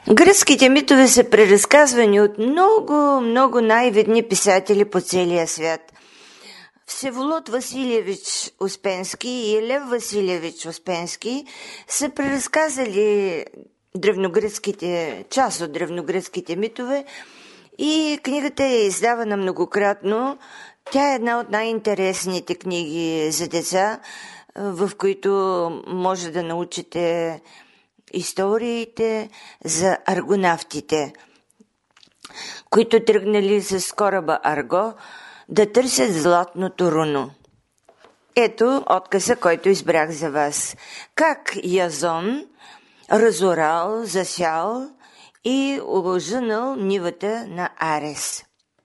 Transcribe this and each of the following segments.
Гръцките митове са преразказвани от много най-видни писатели по целия свят. Всеволод Василевич Успенски и Лев Василевич Успенски са преразказали част от древногръцките митове и книгата е издавана многократно. Тя е една от най-интересните книги за деца, в които може да научите историите за аргонавтите, които тръгнали с кораба Арго да търсят златното руно. Ето отказа, който избрах за вас. Как Язон разорал, засял и ожънал нивата на Арес.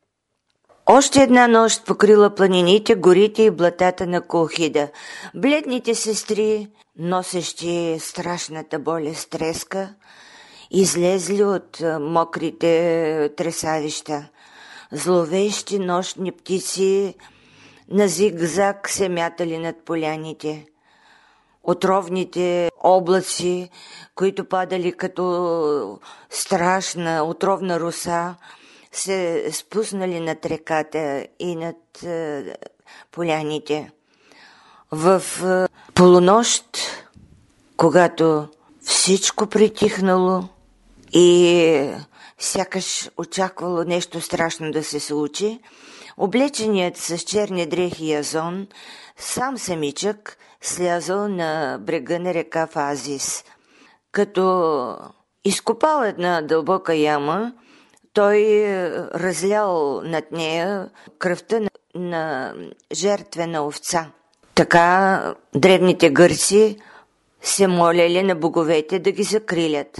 Още една нощ покрила планините, горите и блатата на Колхида. Бледните сестри, носещи страшната болест треска, излезли от мокрите тресавища. Зловещи нощни птици на зигзаг се мятали над поляните. Отровните облаци, които падали като страшна отровна роса, се спуснали над реката и над поляните. В полунощ, когато всичко притихнало и сякаш очаквало нещо страшно да се случи, облеченият с черни дрехи Язон, сам самичък, слязал на брега на река Фазис. Като изкопал една дълбока яма, той разлял над нея кръвта на жертвена овца. Така древните гърци се молели на боговете да ги закрилят.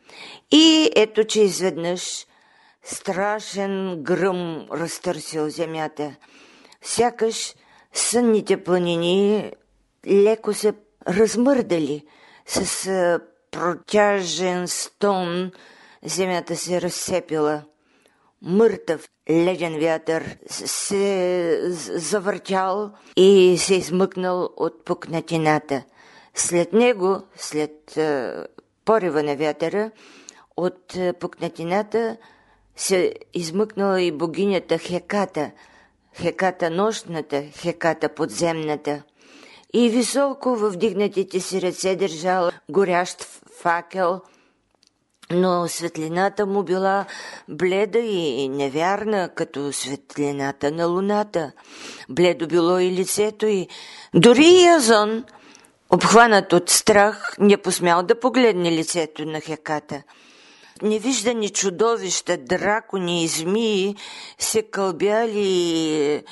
И ето, че изведнъж страшен гръм разтърсил земята. Сякаш сънните планини леко се размърдали. С протяжен стон земята се разсепила. Мъртъв леден вятър се завъртял и се измъкнал от пукнатината. След него, след порива на вятъра, от пукнатината се измъкнала и богинята Хеката, Хеката нощната, Хеката подземната. И високо във вдигнатите си ръце държала горящ факел, но светлината му била бледа и невярна, като светлината на луната. Бледо било и лицето й. Дори и Язон, обхванат от страх, не посмял да погледне лицето на Хеката. Невиждани чудовища, дракони и змии се кълбяли,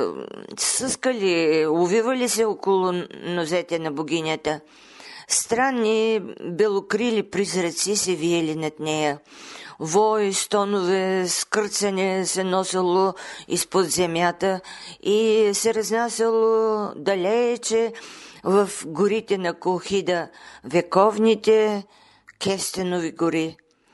съскали, увивали се около нозете на богинята. Странни белокрили призраци се виели над нея. Вой, стонове, скърцане се носило изпод земята и се разнасяло далече в горите на Колхида, вековните кестенови гори.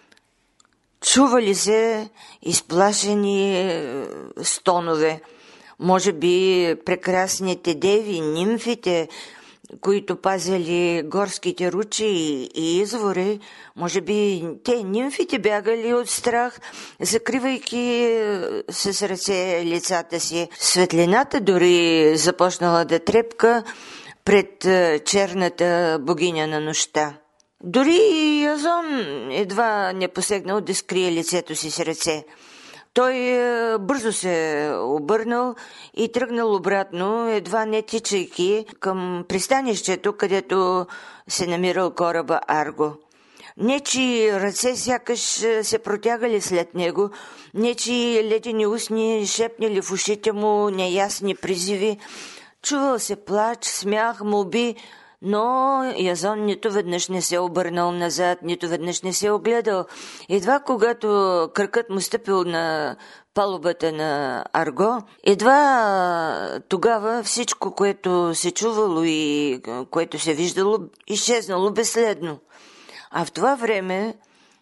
Чували се изплашени стонове. Може би прекрасните деви, нимфите, които пазили горските ручи и извори, може би те, нимфите, бягали от страх, закривайки с ръце лицата си. Светлината дори започнала да трепка пред черната богиня на нощта. Дори и Язон едва не посегнал да скрие лицето си с ръце. Той бързо се обърнал и тръгнал обратно, едва не тичайки към пристанището, където се намирал кораба Арго. Нечи ръце сякаш се протягали след него, нечи ледени устни шепнели в ушите му неясни призиви. Чувал се плач, смях, молби, но Язон нито веднъж не се обърнал назад, нито веднъж не се огледал. Едва когато кракът му стъпил на палубата на Арго, едва тогава всичко, което се чувало и което се виждало, изчезнало безследно. А в това време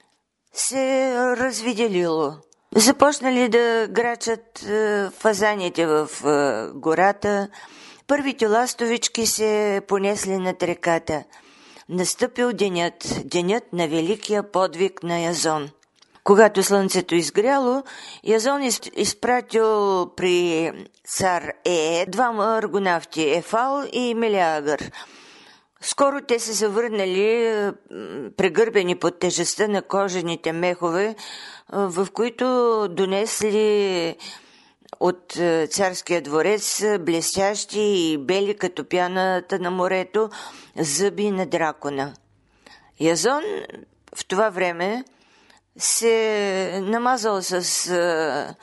се развиделило. Започнали да грачат фазаните в гората, първите ластовички се понесли над реката. настъпил денят на великия подвиг на Язон. Когато слънцето изгряло, Язон изпратил при цар двама аргонавти, Ефал и Мелиагър. Скоро те се завърнали прегърбени под тежестта на кожените мехове, в които донесли от царския дворец блестящи и бели като пяната на морето зъби на дракона. Язон в това време се намазал с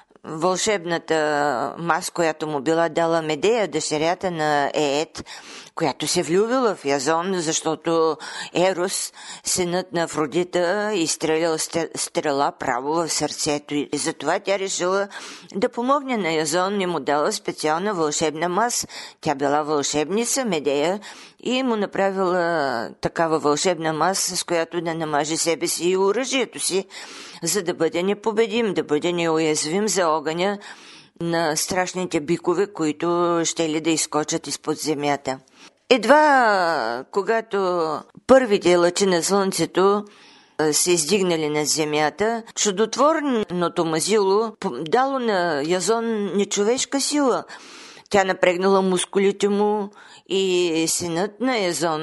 вълшебната мас, която му била дала Медея, дъщерята на Еет, която се влюбила в Язон, защото Ерос, синът на Афродита, изстрелял стрела право в сърцето и затова тя решила да помогне на Язон и му дала специална вълшебна мас. Тя била вълшебница Медея и му направила такава вълшебна мас, с която да намаже себе си и оръжието си, за да бъде непобедим, да бъде неуязвим за огъня на страшните бикове, които щели да изскочат изпод земята. Едва когато първите лъчи на слънцето се издигнали на земята, чудотворното мазило дало на Язон нечовешка сила. Тя напрегнала мускулите му и синът на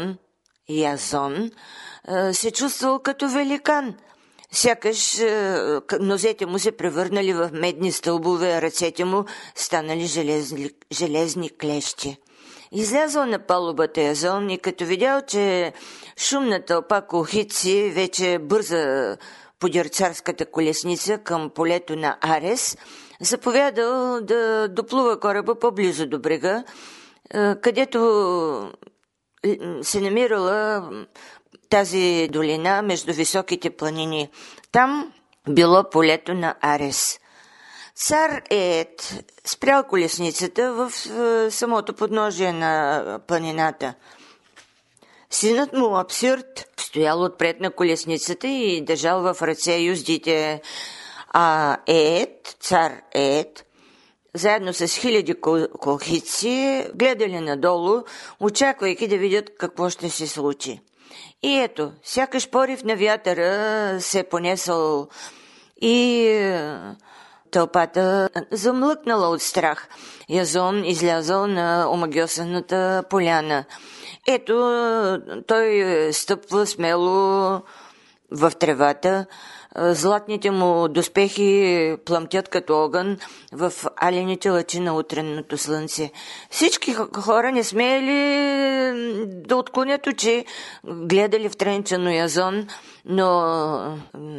Язон, се чувствал като великан. Сякаш нозете му се превърнали в медни стълбове, а ръцете му станали железни клещи. Излязъл на палубата Язон и като видял, че шумна тълпа колхици вече бърза подир царската колесница към полето на Арес, заповядал да доплува кораба по-близо до брега, където се намирала тази долина между високите планини. Там било полето на Арес. Цар Еет спрял колесницата в самото подножие на планината. Синът му Апсирт стоял отпред на колесницата и държал в ръце юздите, а цар Еет, заедно с хиляди колхици, гледали надолу, очаквайки да видят какво ще се случи. И ето, сякаш порив на вятъра се е понесъл и тълпата замлъкнала от страх. Язон излязъл на омагьосаната поляна. Ето, той стъпва смело в тревата, златните му доспехи пламтят като огън в алените лъчи на утренното слънце. Всички хора не смеели да отклонят очи, гледали втренчено Язон, но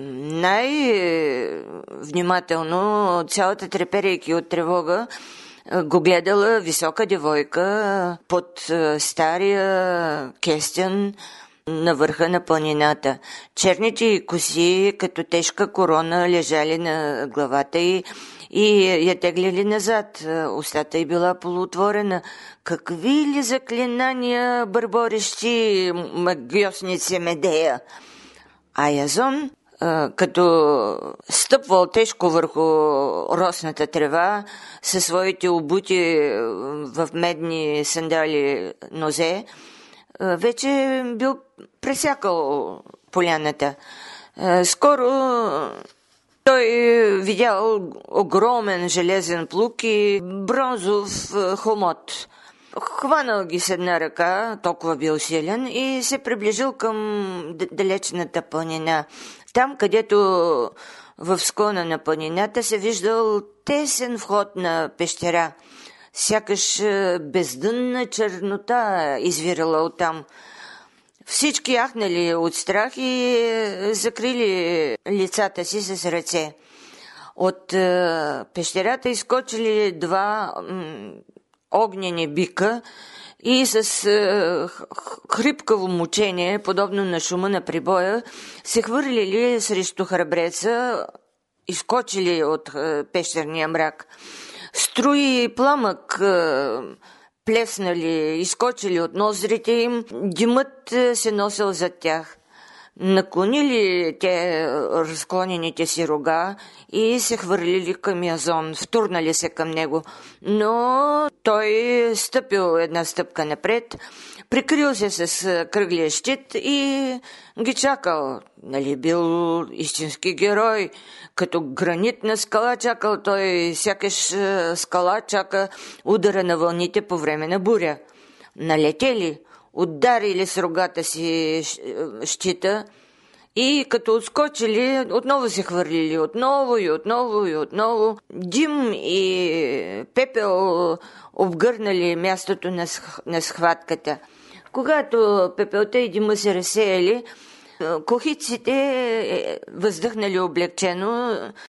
най-внимателно, цялата треперейки от тревога, го гледала висока девойка под стария кестен на върха на планината. Черните й коси като тежка корона лежали на главата й и я теглили назад. Устата й била полуотворена. Какви ли заклинания бърборещи магиосници Медея! А Язон, като стъпвал тежко върху росната трева, със своите обути в медни сандали нозе, вече бил пресякал поляната. Скоро той видял огромен железен плук и бронзов хомот. Хванал ги с една ръка, толкова бил силен, и се приближил към далечната планина. Там, където в склона на планината се виждал тесен вход на пещера. Сякаш бездънна чернота извирала оттам. Всички яхнали от страх и закрили лицата си с ръце. От пещерата изскочили два огнени бика и с хрипкаво мучение, подобно на шума на прибоя, се хвърлили срещу храбреца, изскочили от пещерния мрак. Струи и пламък плеснали, изскочили от ноздрите им, димът се носил зад тях. наклонили те разклонените си рога и се хвърлили към Язон, втурнали се към него. Но той стъпил една стъпка напред, прикрил се с кръглия щит и ги чакал. Нали, бил истински герой, като гранитна скала чакал той, сякаш скала чака удара на вълните по време на буря. Налетели, ударили с рогата си щита и като отскочили, отново се хвърлили, отново и отново и отново. Дим и пепел обгърнали мястото на схватката. Когато пепелта и дима се разсеяли, кохиците въздъхнали облегчено,